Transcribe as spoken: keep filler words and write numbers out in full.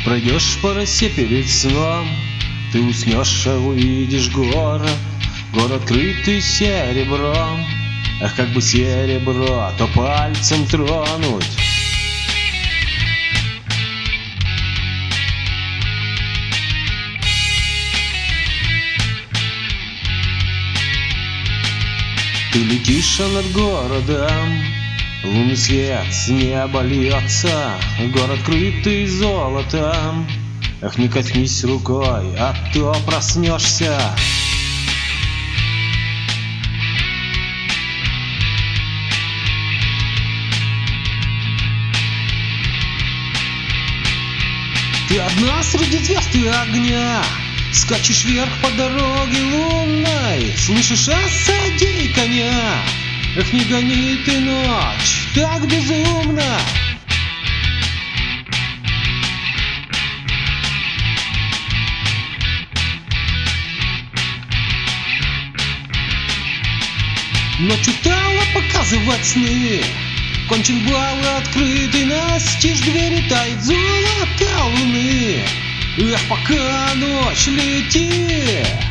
Пройдешь по росе перед сном, ты уснешь, а увидишь город, город крытый серебром. Ах, как бы серебро, то пальцем тронуть. Ты летишь над городом, лунный свет с неба льется, город крытый золотом. Эх, не коснись рукой, а то проснешься. Ты одна среди звезд и огня, скачешь вверх по дороге лунной, слышишь, осади коня. Эх, не гони ты ночь так безумно. Ночью стала показывать сны, кончен бал открытый, настежь двери тает золото луны. Эх, пока ночь летит,